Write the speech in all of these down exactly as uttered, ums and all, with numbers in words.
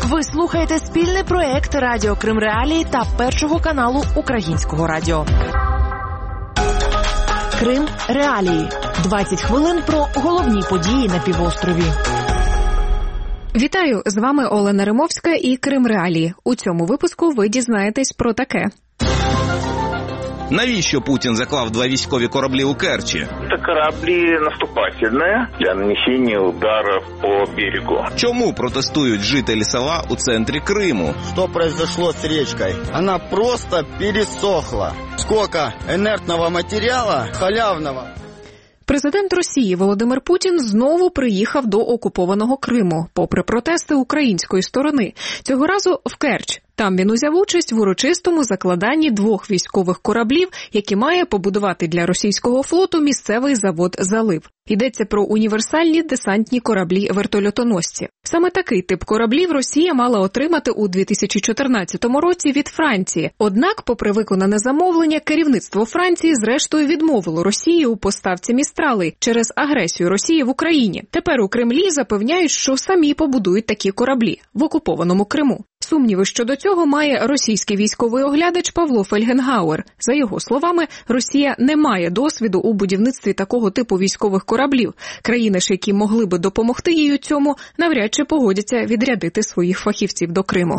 Ви слухаєте спільний проєкт Радіо Крим Реалії та Першого каналу Українського радіо. Крим Реалії. двадцять хвилин про головні події на півострові. Вітаю, з вами Олена Римовська і Крим Реалії. У цьому випуску ви дізнаєтесь про таке. Навіщо Путін заклав два військові кораблі у Керчі? Це кораблі наступательні для нанесення ударів по берегу. Чому протестують жителі села у центрі Криму? Що произошло з річкою? Вона просто пересохла. Скільки інертного матеріалу, халявного. Президент Росії Володимир Путін знову приїхав до окупованого Криму, попри протести української сторони. Цього разу в Керч. Там він узяв участь в урочистому закладанні двох військових кораблів, які має побудувати для російського флоту місцевий завод «Залив». Йдеться про універсальні десантні кораблі-вертольотоносці. Саме такий тип кораблів Росія мала отримати у дві тисячі чотирнадцятому році від Франції. Однак, попри виконане замовлення, керівництво Франції зрештою відмовило Росії у поставці «Містралей» через агресію Росії в Україні. Тепер у Кремлі запевняють, що самі побудують такі кораблі в окупованому Криму. Сумніви щодо цього має російський військовий оглядач Павло Фельгенгауер. За його словами, Росія не має досвіду у будівництві такого типу військових кораблів. Країни ж, які могли би допомогти їй у цьому, навряд чи погодяться відрядити своїх фахівців до Криму.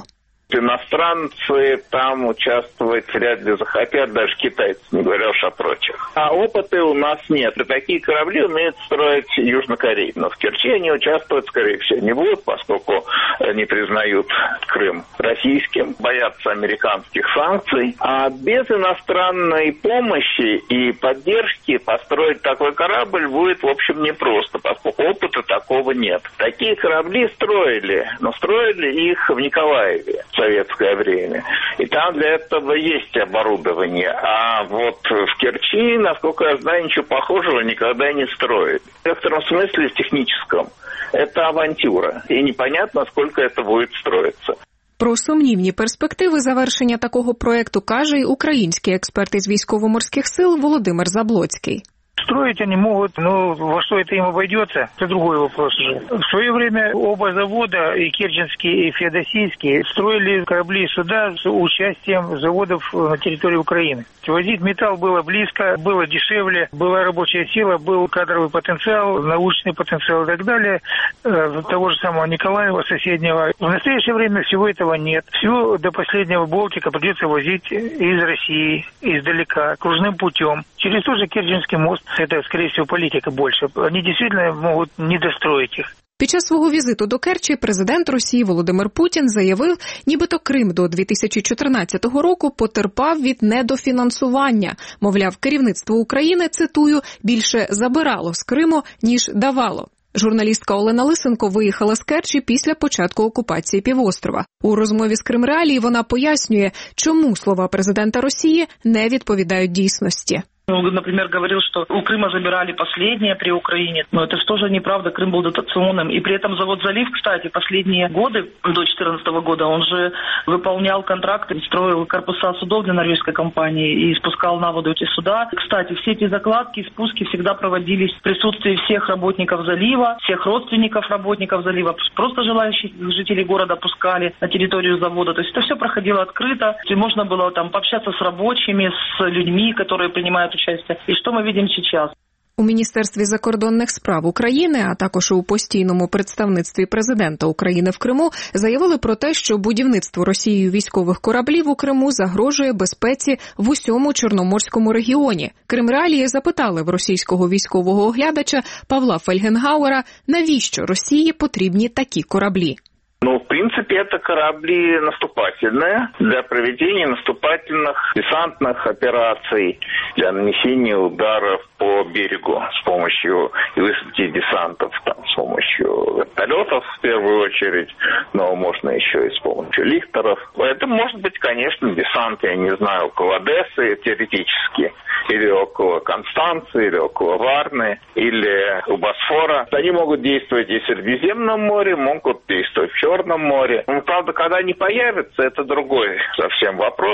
Иностранцы там участвовать вряд ли захотят, даже китайцы, не говоря уж о прочих. А опыта у нас нет. И такие корабли умеют строить Южнокорея. Но в Керчи они участвовать, скорее всего, не будут, поскольку не признают Крым российским, боятся американских санкций. А без иностранной помощи и поддержки построить такой корабль будет, в общем, непросто, поскольку опыта такого нет. Такие корабли строили, но строили их в Николаеве в советское время. И там для этого есть оборудование. А вот в Керчи, насколько я знаю, ничего похожего никогда не строят. В некотором смысле, в техническом, это авантюра. И непонятно, сколько это будет строиться. Про сумнівні перспективи завершення такого проекту каже й український експерт із військово-морських сил Володимир Заблоцький. Строить они могут, но во что это им обойдется, это другой вопрос уже. В свое время оба завода, и Керченский, и Феодосийский, строили корабли и суда с участием заводов на территории Украины. Возить металл было близко, было дешевле, была рабочая сила, был кадровый потенциал, научный потенциал и так далее. Того же самого Николаева, соседнего. В настоящее время всего этого нет. Все до последнего болтика придется возить из России, издалека, кружным путем. Через тот же Керченский мост. Это, скорее всего, политика больше. Они действительно могут не достроить их. Під час свого візиту до Керчі президент Росії Володимир Путін заявив, нібито Крим до дві тисячі чотирнадцятого року потерпав від недофінансування. Мовляв, керівництво України, цитую, більше забирало з Криму, ніж давало. Журналістка Олена Лисенко виїхала з Керчі після початку окупації півострова. У розмові з Крим Реалії вона пояснює, чому слова президента Росії не відповідають дійсності. Он, например, говорил, что у Крыма забирали последнее при Украине. Но это же тоже неправда, Крым был дотационным. И при этом завод «Залив», кстати, последние годы, до две тысячи четырнадцатого года, он же выполнял контракты, строил корпуса судов для норвежской компании и спускал на воду эти суда. Кстати, все эти закладки, спуски всегда проводились в присутствии всех работников «Залива», всех родственников работников «Залива», просто желающих жителей города пускали на территорию завода. То есть это все проходило открыто. И можно было там пообщаться с рабочими, с людьми, которые принимают участие. І що ми бачимо зараз? У Міністерстві закордонних справ України, а також у постійному представництві президента України в Криму заявили про те, що будівництво Росією військових кораблів у Криму загрожує безпеці в усьому Чорноморському регіоні. Крим Реалії запитали в російського військового оглядача Павла Фельгенгауера, навіщо Росії потрібні такі кораблі. Ну, в принципе, это корабли наступательные для проведения наступательных десантных операций, для нанесения ударов по берегу с помощью и высадки десантов, там, с помощью вертолетов в первую очередь, но можно еще и с помощью лихтеров. Это может быть, конечно, десант, я не знаю, около Одессы теоретически, или около Констанции, или около Варны, или у Босфора. Они могут действовать и в Средиземном море, могут действовать в Черном море. Ну, правда, когда они появятся, это другой совсем вопрос.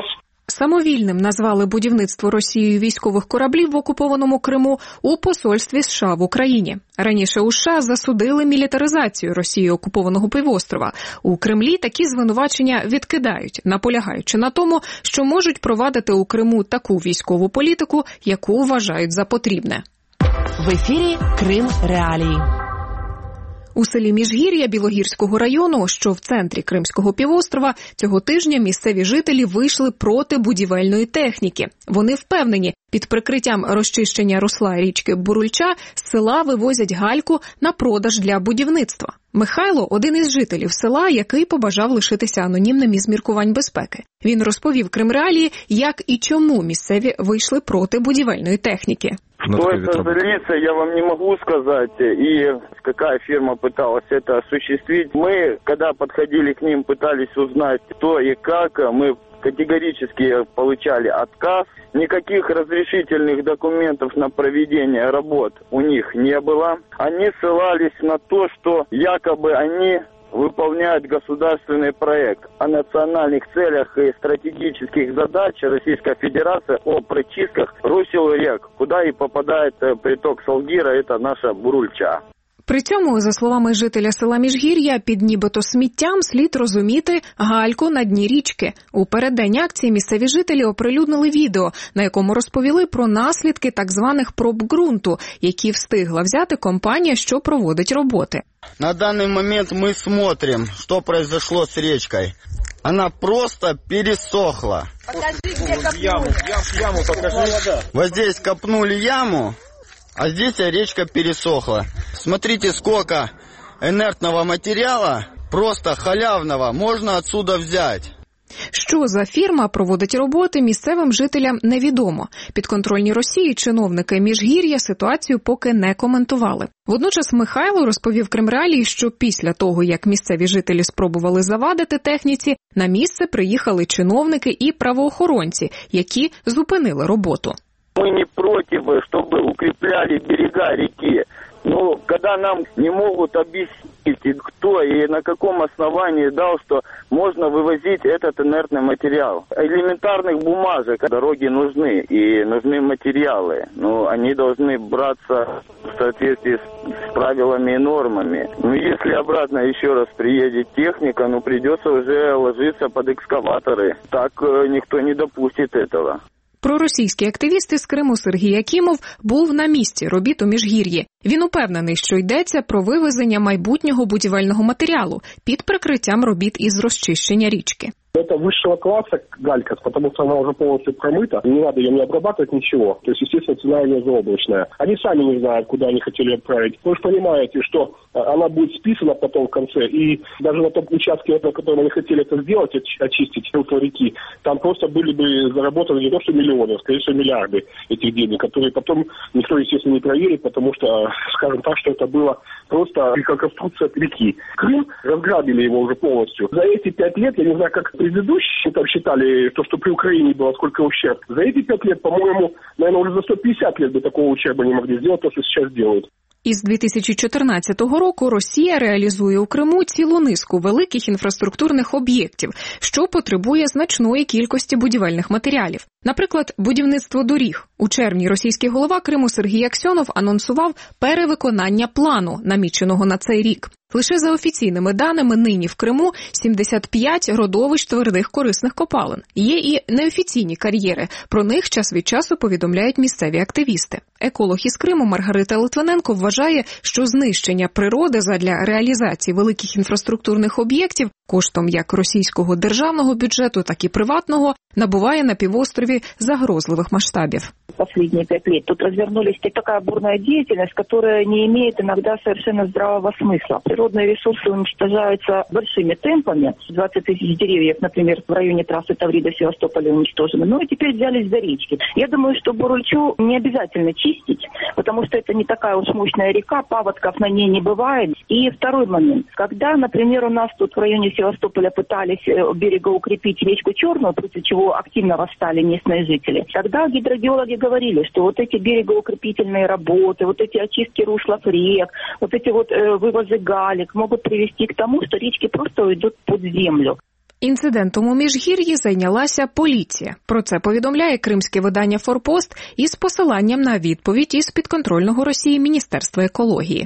Самовільним назвали будівництво Росією військових кораблів в окупованому Криму у посольстві США в Україні. Раніше у США засудили мілітаризацію Росії окупованого півострова. У Кремлі такі звинувачення відкидають, наполягаючи на тому, що можуть провадити у Криму таку військову політику, яку вважають за потрібне. В ефірі Крим Реалії. У селі Міжгір'я Білогірського району, що в центрі Кримського півострова, цього тижня місцеві жителі вийшли проти будівельної техніки. Вони впевнені, під прикриттям розчищення русла річки Бурульча з села вивозять гальку на продаж для будівництва. Михайло – один із жителів села, який побажав лишитися анонімним із міркувань безпеки. Він розповів Крим Реалії, як і чому місцеві вийшли проти будівельної техніки. Кто это зальется, я вам не могу сказать, и какая фирма пыталась это осуществить. Мы, когда подходили к ним, пытались узнать, кто и как, мы категорически получали отказ. Никаких разрешительных документов на проведение работ у них не было. Они ссылались на то, что якобы они выполняют государственный проект о национальных целях и стратегических задачах Российской Федерации о прочистках русел рек, куда и попадает приток Салгира, это наша Бурульча. При цьому, за словами жителя села Міжгір'я, під нібито сміттям слід розуміти гальку на дні річки. У переддень акції місцеві жителі оприлюднили відео, на якому розповіли про наслідки так званих проб ґрунту, які встигла взяти компанія, що проводить роботи. На данный момент мы смотрим, что произошло с речкой. Она просто пересохла. Покажи, где копнули. Яму, яму покажи. Вот здесь копнули яму, а здесь речка пересохла. Смотрите, сколько инертного материала, просто халявного, можно отсюда взять. Що за фірма проводить роботи, місцевим жителям невідомо. Підконтрольні Росії чиновники Міжгір'я ситуацію поки не коментували. Водночас Михайло розповів Крим Реалії, що після того, як місцеві жителі спробували завадити техніці, на місце приїхали чиновники і правоохоронці, які зупинили роботу. Мы не против, чтобы укрепляли берега реки. Но когда нам не могут объяснить, кто и на каком основании дал, что можно вывозить этот инертный материал. Элементарных бумажек дороги нужны, и нужны материалы. Но они должны браться в соответствии с правилами и нормами. Но если обратно еще раз приедет техника, ну придется уже ложиться под экскаваторы. Так никто не допустит этого. Проросійський активіст із Криму Сергій Якімов був на місці робіт у Міжгір'ї. Він упевнений, що йдеться про вивезення майбутнього будівельного матеріалу під прикриттям робіт із розчищення річки. Это высшего класса галька, потому что она уже полностью промыта. Не надо ее не обрабатывать, ничего. То есть, естественно, цена ее заоблачная. Они сами не знают, куда они хотели отправить. Вы же понимаете, что она будет списана потом в конце. И даже на том участке, на котором они хотели это сделать, очистить русло реки, там просто были бы заработаны не то что миллионы, а скорее всего миллиарды этих денег, которые потом никто, естественно, не проверит, потому что, скажем так, что это было просто реконструкция реки. Крым, разграбили его уже полностью. За эти пять лет, я не знаю, как предыдущие там считали, то, что при Украине было сколько ущерб. За эти пять лет, по-моему, наверное, уже за сто пятьдесят лет бы такого ущерба не могли сделать, то, что сейчас делают. Із дві тисячі чотирнадцятого року Росія реалізує у Криму цілу низку великих інфраструктурних об'єктів, що потребує значної кількості будівельних матеріалів. Наприклад, будівництво доріг. У червні російський голова Криму Сергій Аксьонов анонсував перевиконання плану, наміченого на цей рік. Лише за офіційними даними нині в Криму сімдесят п'ять родовищ твердих корисних копалин. Є і неофіційні кар'єри. Про них час від часу повідомляють місцеві активісти. Еколог із Криму Маргарита Литвиненко вважає, що знищення природи задля реалізації великих інфраструктурних об'єктів коштом як російського державного бюджету, так і приватного набуває на півострові загрозливих масштабів. Последние пять лет тут развернулись такая бурная деятельность, которая не имеет иногда совершенно здравого смысла. Природные ресурсы уничтожаются большими темпами. двадцать тысяч деревьев, например, в районе трассы Таврида-Севастополя уничтожены. Ну и теперь взялись за речки. Я думаю, что Бурульчу не обязательно чистить, потому что это не такая уж мощная река, паводков на ней не бывает. И второй момент. Когда, например, у нас тут в районе Севастополя пытались берега укрепить речку Черную, против чего активно восстали местные жители, тогда гидрогеологи говорили, что вот эти берегоукрепительные работы, вот эти очистки руслов рек, вот эти вот э, вывозы галек могут привести к тому, что речки просто уйдут под землю. Інцидентом у Міжгір'ї зайнялася поліція. Про це повідомляє кримське видання «Форпост» із посиланням на відповідь із підконтрольного Росії Міністерства екології.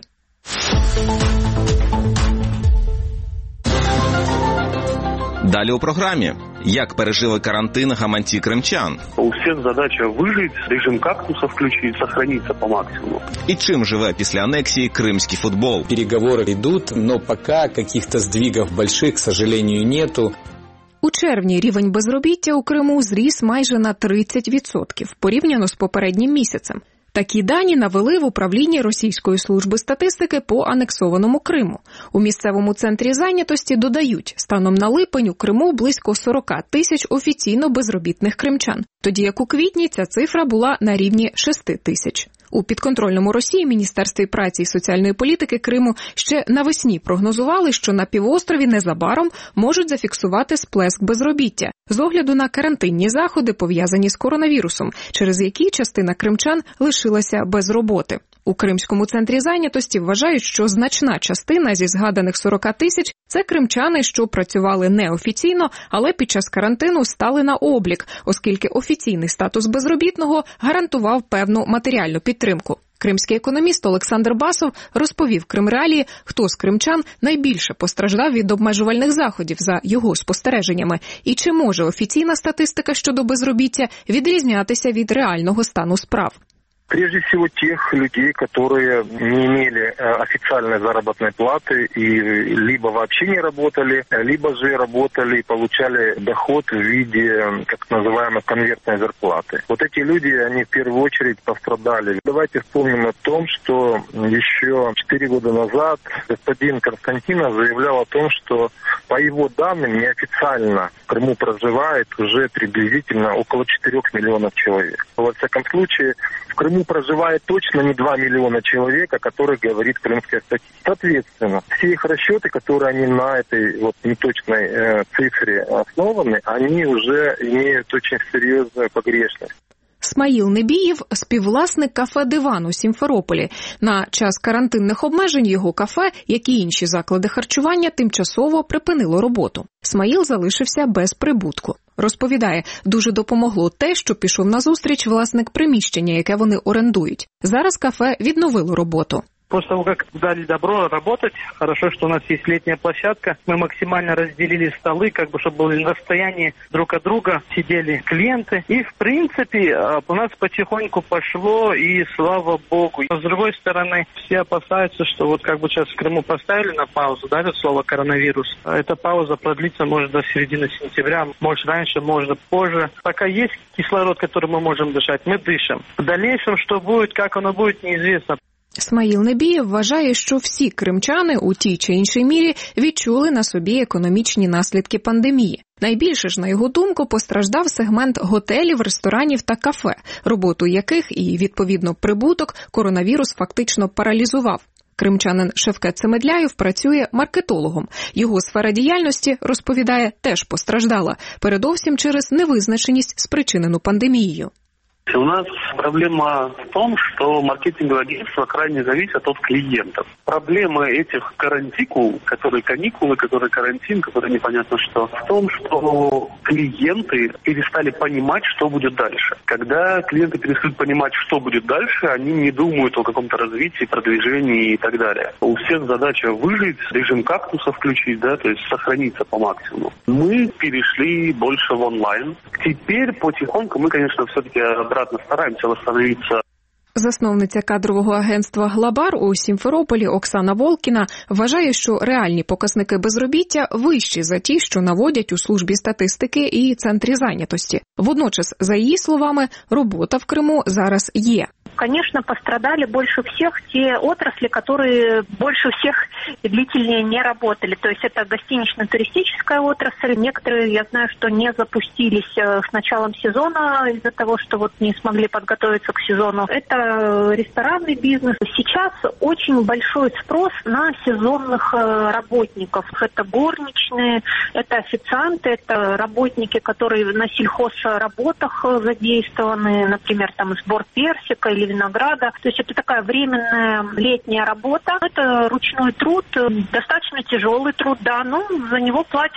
Далі у програмі. Як пережили карантин гаманці кримчан? У всіх задача вижити, режим кактуса включити, сохранитися по максимуму. І чим живе після анексії кримський футбол? Переговори йдуть, але поки якихось здвигів великих, к сожалению, нету. У червні рівень безробіття у Криму зріс майже на тридцять відсотків, порівняно з попереднім місяцем. Такі дані навели в управлінні Російської служби статистики по анексованому Криму. У місцевому центрі зайнятості додають, станом на липень у Криму близько сорок тисяч офіційно безробітних кримчан, тоді як у квітні ця цифра була на рівні шість тисяч. У підконтрольному Росії Міністерстві праці і соціальної політики Криму ще навесні прогнозували, що на півострові незабаром можуть зафіксувати сплеск безробіття з огляду на карантинні заходи, пов'язані з коронавірусом, через які частина кримчан лишилася без роботи. У Кримському центрі зайнятості вважають, що значна частина зі згаданих сорок тисяч – це кримчани, що працювали неофіційно, але під час карантину стали на облік, оскільки офіційний статус безробітного гарантував певну матеріальну підтримку. Кримський економіст Олександр Басов розповів Кримреалії, хто з кримчан найбільше постраждав від обмежувальних заходів за його спостереженнями, і чи може офіційна статистика щодо безробіття відрізнятися від реального стану справ. Прежде всего тех людей, которые не имели официальной заработной платы и либо вообще не работали, либо же работали и получали доход в виде так называемой конвертной зарплаты. Вот эти люди, они в первую очередь пострадали. Давайте вспомним о том, что еще четыре года назад господин Константинов заявлял о том, что по его данным неофициально в Крыму проживает уже приблизительно около четырех миллионов человек. Во всяком случае, в Крыму проживает точно не два миллиона человек, о которых говорит крымская статистика. Соответственно, все их расчеты, которые они на этой вот неточной э, цифре основаны, они уже имеют очень серьезную погрешность. Смаїл Небієв – співвласник кафе «Диван» у Сімферополі. На час карантинних обмежень його кафе, як і інші заклади харчування, тимчасово припинило роботу. Смаїл залишився без прибутку. Розповідає, дуже допомогло те, що пішов назустріч власник приміщення, яке вони орендують. Зараз кафе відновило роботу. После того, как дали добро работать, хорошо, что у нас есть летняя площадка, мы максимально разделили столы, как бы, чтобы были на расстоянии друг от друга, сидели клиенты. И, в принципе, у нас потихоньку пошло, и слава богу. Но, с другой стороны, все опасаются, что вот как бы сейчас в Крыму поставили на паузу, да, это слово коронавирус. Эта пауза продлится, может, до середины сентября, может, раньше, может, позже. Пока есть кислород, который мы можем дышать, мы дышим. В дальнейшем, что будет, как оно будет, неизвестно. Смаїл Небієв вважає, що всі кримчани у тій чи іншій мірі відчули на собі економічні наслідки пандемії. Найбільше ж, на його думку, постраждав сегмент готелів, ресторанів та кафе, роботу яких і, відповідно, прибуток коронавірус фактично паралізував. Кримчанин Шевкет Семедляєв працює маркетологом. Його сфера діяльності, розповідає, теж постраждала, передовсім через невизначеність, спричинену пандемією. У нас проблема в том, что маркетинговые агентства крайне зависят от клиентов. Проблема этих карантикул, которые каникулы, которые карантин, которые непонятно что, в том, что клиенты перестали понимать, что будет дальше. Когда клиенты перестают понимать, что будет дальше, они не думают о каком-то развитии, продвижении и так далее. У всех задача выжить, режим кактуса включить, да, то есть сохраниться по максимуму. Мы перешли больше в онлайн. Теперь потихоньку мы, конечно, все-таки обратно стараемся восстановиться. Засновниця кадрового агентства «Глабар» у Сімферополі Оксана Волкіна вважає, що реальні показники безробіття вищі за ті, що наводять у службі статистики і центрі зайнятості. Водночас, за її словами, робота в Криму зараз є. Конечно, пострадали больше всех те отрасли, которые больше всех и длительнее не работали. То есть это гостинично-туристическая отрасль. Некоторые, я знаю, что не запустились с началом сезона из-за того, что вот не смогли подготовиться к сезону. Это ресторанный бизнес. Сейчас очень большой спрос на сезонных работников. Это горничные, это официанты, это работники, которые на сельхозработах задействованы, например, там сбор персика или винограда. То есть это такая временная летняя работа. Это ручной труд, достаточно тяжелый труд, да, но за него платят.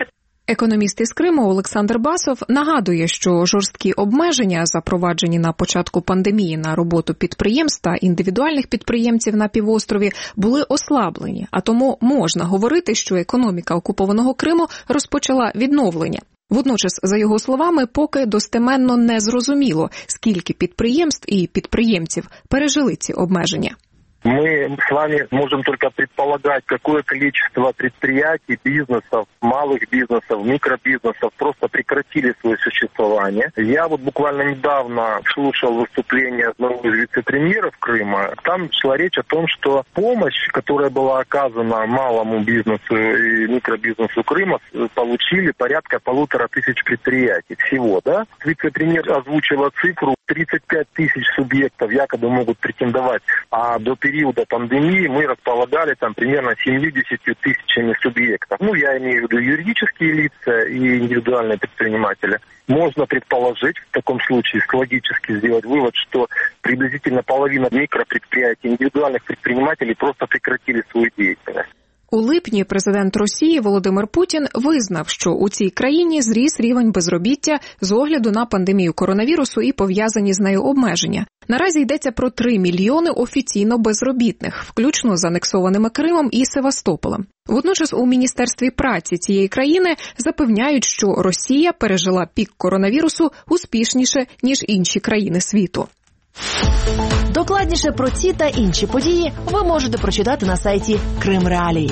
Економіст із Криму Олександр Басов нагадує, що жорсткі обмеження, запроваджені на початку пандемії на роботу підприємств та індивідуальних підприємців на півострові, були ослаблені, а тому можна говорити, що економіка окупованого Криму розпочала відновлення. Водночас, за його словами, поки достеменно не зрозуміло, скільки підприємств і підприємців пережили ці обмеження. Мы с вами можем только предполагать, какое количество предприятий, бизнесов, малых бизнесов, микробизнесов просто прекратили свое существование. Я вот буквально недавно слушал выступление одного из вице-премьеров Крыма. Там шла речь о том, что помощь, которая была оказана малому бизнесу и микробизнесу Крыма, получили порядка полутора тысяч предприятий всего, да? Вице-премьер озвучила цифру тридцать пять тысяч субъектов якобы могут претендовать, а до периода пандемии мы располагали там примерно семьюдесятью тысячами субъектов. Ну, я имею в виду юридические лица и индивидуальные предприниматели. Можно предположить, в таком случае логически сделать вывод, что приблизительно половина микропредприятий, индивидуальных предпринимателей просто прекратили свою деятельность. У липні президент Росії Володимир Путін визнав, що у цій країні зріс рівень безробіття з огляду на пандемію коронавірусу і пов'язані з нею обмеження. Наразі йдеться про три мільйони офіційно безробітних, включно з анексованими Кримом і Севастополем. Водночас у Міністерстві праці цієї країни запевняють, що Росія пережила пік коронавірусу успішніше, ніж інші країни світу. Докладніше про ці та інші події ви можете прочитати на сайті Крим Реалії.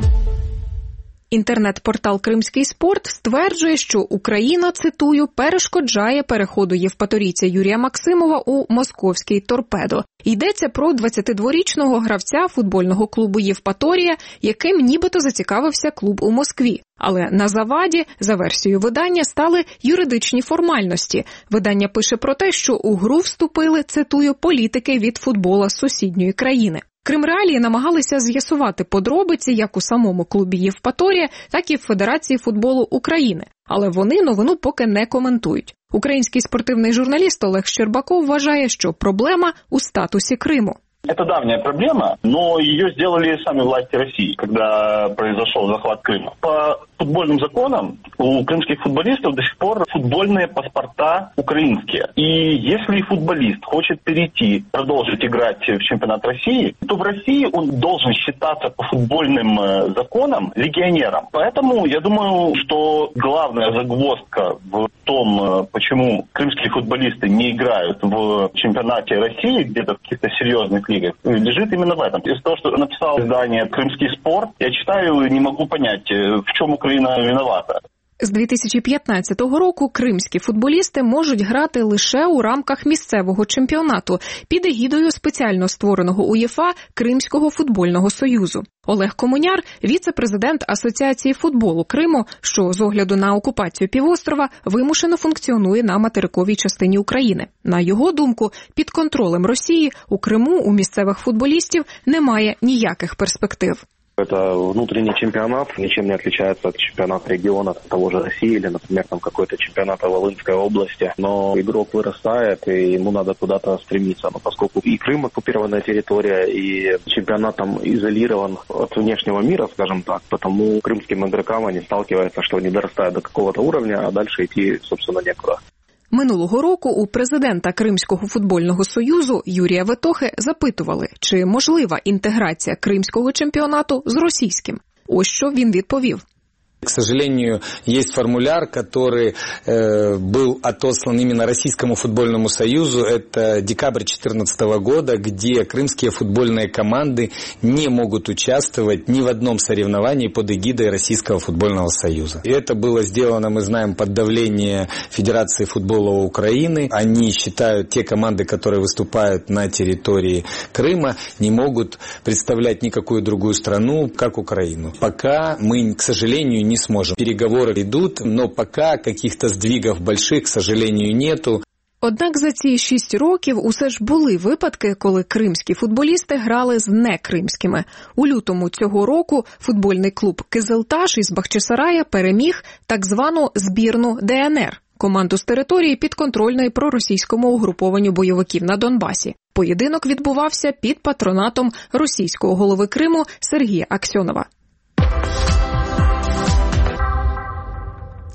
Інтернет-портал «Кримський спорт» стверджує, що Україна, цитую, перешкоджає переходу євпаторійця Юрія Максимова у московський «Торпедо». Йдеться про двадцятидворічного гравця футбольного клубу «Євпаторія», яким нібито зацікавився клуб у Москві. Але на заваді, за версією видання, стали юридичні формальності. Видання пише про те, що у гру вступили, цитую, політики від футбола з сусідньої країни. Крим Реалії намагалися з'ясувати подробиці як у самому клубі «Євпаторія», так і в Федерації футболу України. Але вони новину поки не коментують. Український спортивний журналіст Олег Щербаков вважає, що проблема у статусі Криму. Это давняя проблема, но ее сделали сами власти России, когда произошел захват Крыма. По футбольным законам у крымских футболистов до сих пор футбольные паспорта украинские. И если футболист хочет перейти, продолжить играть в чемпионат России, то в России он должен считаться по футбольным законам легионером. Поэтому я думаю, что главная загвоздка в том, почему крымские футболисты не играют в чемпионате России, где-то в каких-то серьезных лигах, лежит именно в этом. Из того, что написал издание «Крымский спорт», я читаю, не могу понять, в чем Украина виновата. З дві тисячі п'ятнадцятого року кримські футболісти можуть грати лише у рамках місцевого чемпіонату під егідою спеціально створеного УЄФА Кримського футбольного союзу. Олег Комуняр – віце-президент Асоціації футболу Криму, що з огляду на окупацію півострова вимушено функціонує на материковій частині України. На його думку, під контролем Росії у Криму у місцевих футболістів немає ніяких перспектив. Это внутренний чемпионат, ничем не отличается от чемпионата региона того же России или, например, там какой-то чемпионат Волынской области. Но игрок вырастает, и ему надо куда-то стремиться. Но поскольку и Крым оккупированная территория, и чемпионат там изолирован от внешнего мира, скажем так, потому крымским игрокам они сталкиваются, что они дорастают до какого-то уровня, а дальше идти, собственно, некуда. Минулого року у президента Кримського футбольного союзу Юрія Ветохи запитували, чи можлива інтеграція кримського чемпіонату з російським. Ось що він відповів. К сожалению, есть формуляр, который э, был отослан именно Российскому футбольному союзу. Это декабрь две тысячи четырнадцатого года, где крымские футбольные команды не могут участвовать ни в одном соревновании под эгидой Российского футбольного союза. И это было сделано, мы знаем, под давление Федерации футбола Украины. Они считают, те команды, которые выступают на территории Крыма, не могут представлять никакую другую страну, как Украину. Пока мы, к сожалению, не сможем. Переговоры идут, но пока каких-то сдвигов больших, к сожалению, нету. Однак за ці шість років усе ж були випадки, коли кримські футболісти грали з некримськими. У лютому цього року футбольний клуб «Кизилташ» із Бахчисарая переміг так звану збірну ДНР – команду з території підконтрольної проросійському угрупованню бойовиків на Донбасі. Поєдинок відбувався під патронатом російського голови Криму Сергія Аксьонова.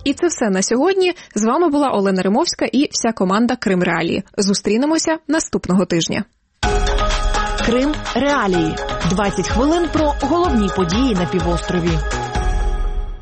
І це все на сьогодні. З вами була Олена Римовська і вся команда Крим Реалії. Зустрінемося наступного тижня. Крим Реалії. двадцять хвилин про головні події на півострові.